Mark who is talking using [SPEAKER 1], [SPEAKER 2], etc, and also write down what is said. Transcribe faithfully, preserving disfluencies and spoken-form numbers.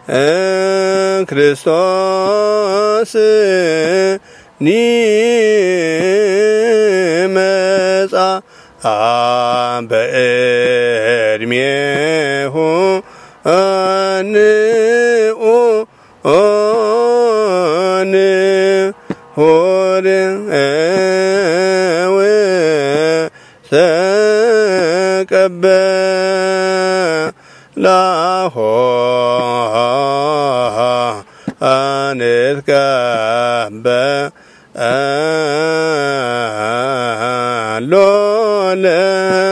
[SPEAKER 1] ክርስቶስ ኒመጻ በእድሜሁ አንኡ ኦን ሆር እወ ተቀበላሆ አንትቀበሎ